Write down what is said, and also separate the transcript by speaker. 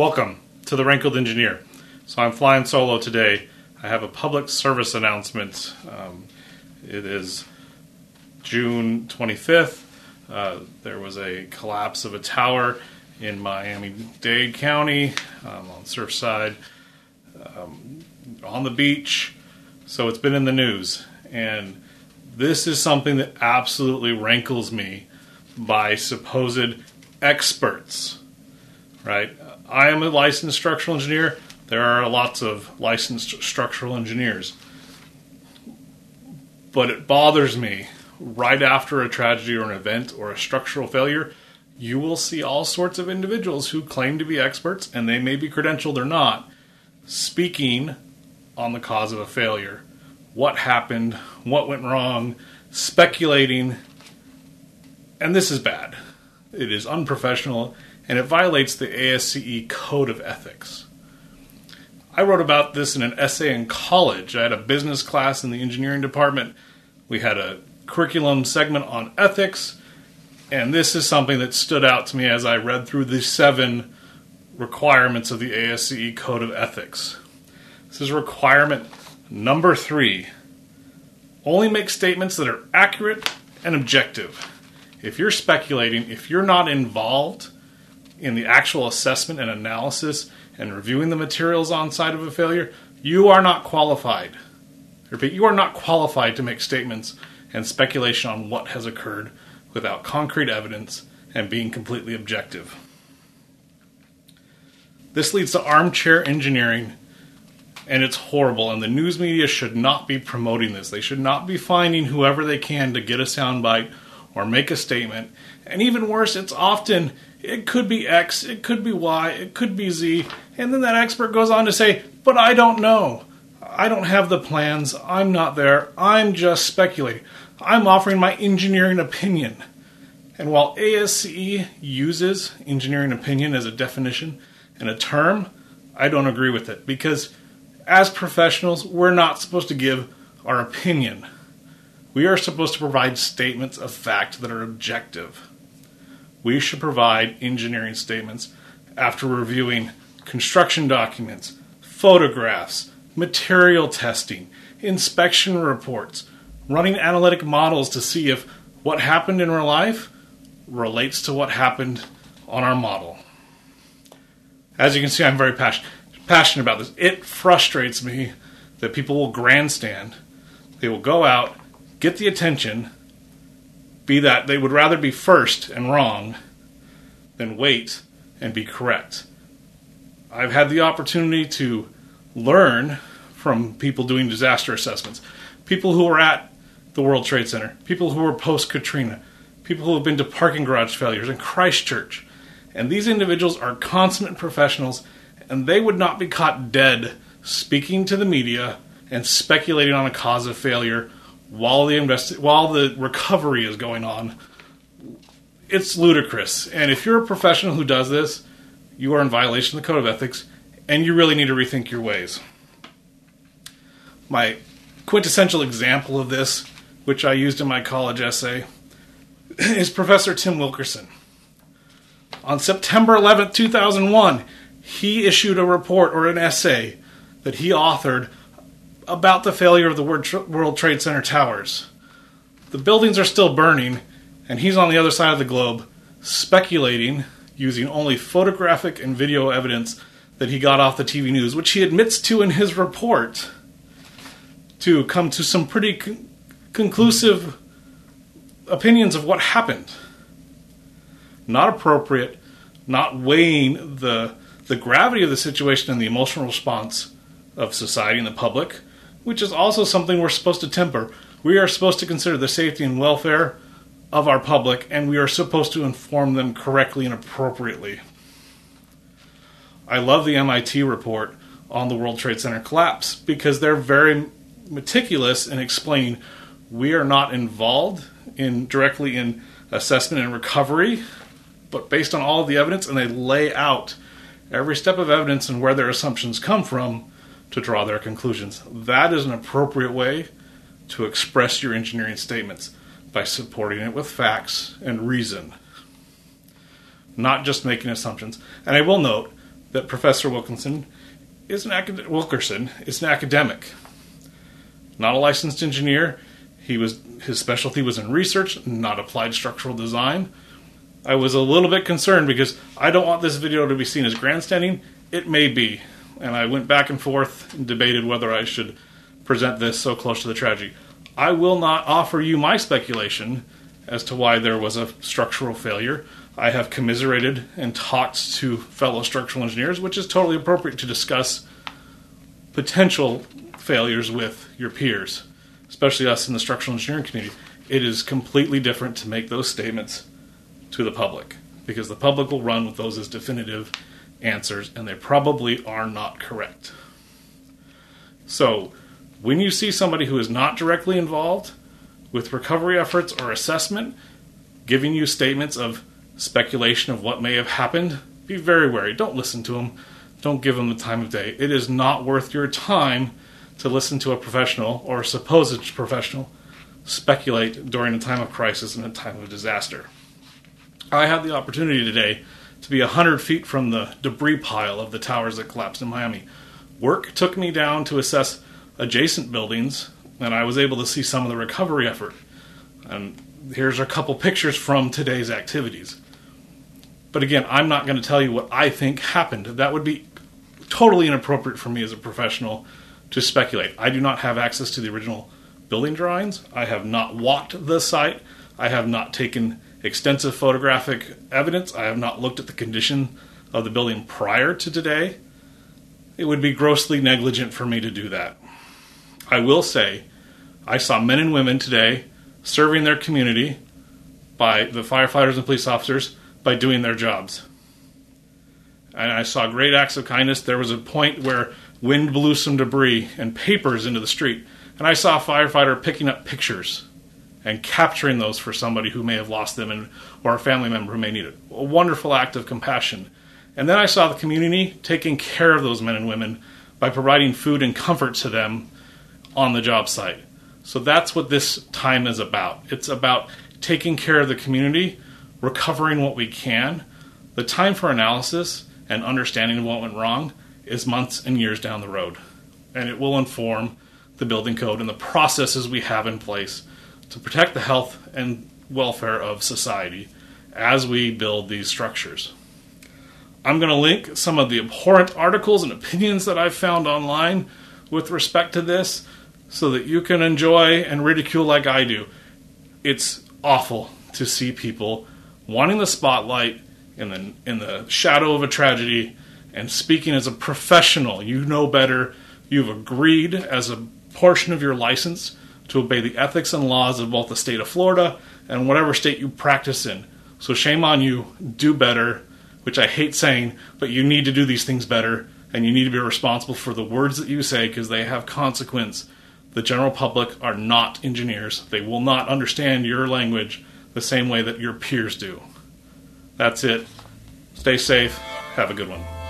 Speaker 1: Welcome to the Wrinkled Engineer. So I'm flying solo today. I have a public service announcement. It is June 25th. There was a collapse of a tower in Miami-Dade County on Surfside, on the beach. So it's been in the news. And this is something that absolutely rankles me by supposed experts, right? I am a licensed structural engineer. There are lots of licensed structural engineers. But it bothers me, right after a tragedy or an event or a structural failure, you will see all sorts of individuals who claim to be experts, and they may be credentialed or not, speaking on the cause of a failure. What happened, what went wrong, speculating, and this is bad. It is unprofessional, and it violates the ASCE Code of Ethics. I wrote about this in an essay in college. I had a business class in the engineering department. We had a curriculum segment on ethics, and this is something that stood out to me as I read through the 7 requirements of the ASCE Code of Ethics. This is requirement number 3. Only make statements that are accurate and objective. If you're speculating, if you're not involved in the actual assessment and analysis and reviewing the materials on site of a failure, you are not qualified. I repeat, you are not qualified to make statements and speculation on what has occurred without concrete evidence and being completely objective. This leads to armchair engineering, and it's horrible, and the news media should not be promoting this. They should not be finding whoever they can to get a soundbite or make a statement. And even worse, it could be X, it could be Y, it could be Z, and then that expert goes on to say, but I don't know. I don't have the plans, I'm not there, I'm just speculating. I'm offering my engineering opinion. And while ASCE uses engineering opinion as a definition and a term, I don't agree with it, because as professionals, we're not supposed to give our opinion. We are supposed to provide statements of fact that are objective. We should provide engineering statements after reviewing construction documents, photographs, material testing, inspection reports, running analytic models to see if what happened in real life relates to what happened on our model. As you can see, I'm very passionate about this. It frustrates me that people will grandstand. They will go out, get the attention, be that they would rather be first and wrong than wait and be correct. I've had the opportunity to learn from people doing disaster assessments, people who were at the World Trade Center, people who were post-Katrina, people who have been to parking garage failures in Christchurch. And these individuals are consummate professionals, and they would not be caught dead speaking to the media and speculating on a cause of failure while the recovery is going on. It's ludicrous. And if you're a professional who does this, you are in violation of the Code of Ethics, and you really need to rethink your ways. My quintessential example of this, which I used in my college essay, is Professor Tim Wilkerson. On September 11th, 2001, he issued a report or an essay that he authored about the failure of the World Trade Center towers. The buildings are still burning, and he's on the other side of the globe speculating using only photographic and video evidence that he got off the TV news, which he admits to in his report, to come to some pretty conclusive opinions of what happened. Not appropriate, not weighing the gravity of the situation and the emotional response of society and the public, which is also something we're supposed to temper. We are supposed to consider the safety and welfare of our public, and we are supposed to inform them correctly and appropriately. I love the MIT report on the World Trade Center collapse because they're very meticulous in explaining we are not involved directly in assessment and recovery, but based on all of the evidence, and they lay out every step of evidence and where their assumptions come from to draw their conclusions. That is an appropriate way to express your engineering statements, by supporting it with facts and reason, not just making assumptions. And I will note, that Professor Wilkerson is an academic, not a licensed engineer. His specialty was in research, not applied structural design. I was a little bit concerned because I don't want this video to be seen as grandstanding. It may be, and I went back and forth and debated whether I should present this so close to the tragedy. I will not offer you my speculation as to why there was a structural failure. I have commiserated and talked to fellow structural engineers, which is totally appropriate to discuss potential failures with your peers, especially us in the structural engineering community. It is completely different to make those statements to the public, because the public will run with those as definitive answers, and they probably are not correct. So, when you see somebody who is not directly involved with recovery efforts or assessment giving you statements of speculation of what may have happened, be very wary. Don't listen to them. Don't give them the time of day. It is not worth your time to listen to a professional or a supposed professional speculate during a time of crisis and a time of disaster. I had the opportunity today to be 100 feet from the debris pile of the towers that collapsed in Miami. Work took me down to assess adjacent buildings, and I was able to see some of the recovery effort. And here's a couple pictures from today's activities. But again, I'm not going to tell you what I think happened. That would be totally inappropriate for me as a professional to speculate. I do not have access to the original building drawings. I have not walked the site. I have not taken extensive photographic evidence. I have not looked at the condition of the building prior to today. It would be grossly negligent for me to do that. I will say, I saw men and women today serving their community by the firefighters and police officers by doing their jobs. And I saw great acts of kindness. There was a point where wind blew some debris and papers into the street, and I saw a firefighter picking up pictures and capturing those for somebody who may have lost them or a family member who may need it. A wonderful act of compassion. And then I saw the community taking care of those men and women by providing food and comfort to them on the job site. So that's what this time is about. It's about taking care of the community, recovering what we can. The time for analysis and understanding what went wrong is months and years down the road. And it will inform the building code and the processes we have in place to protect the health and welfare of society as we build these structures. I'm going to link some of the abhorrent articles and opinions that I've found online with respect to this so that you can enjoy and ridicule like I do. It's awful to see people wanting the spotlight in the shadow of a tragedy and speaking as a professional. You know better. You've agreed as a portion of your license to obey the ethics and laws of both the state of Florida and whatever state you practice in. So shame on you. Do better, which I hate saying, but you need to do these things better, and you need to be responsible for the words that you say because they have consequence. The general public are not engineers. They will not understand your language the same way that your peers do. That's it. Stay safe. Have a good one.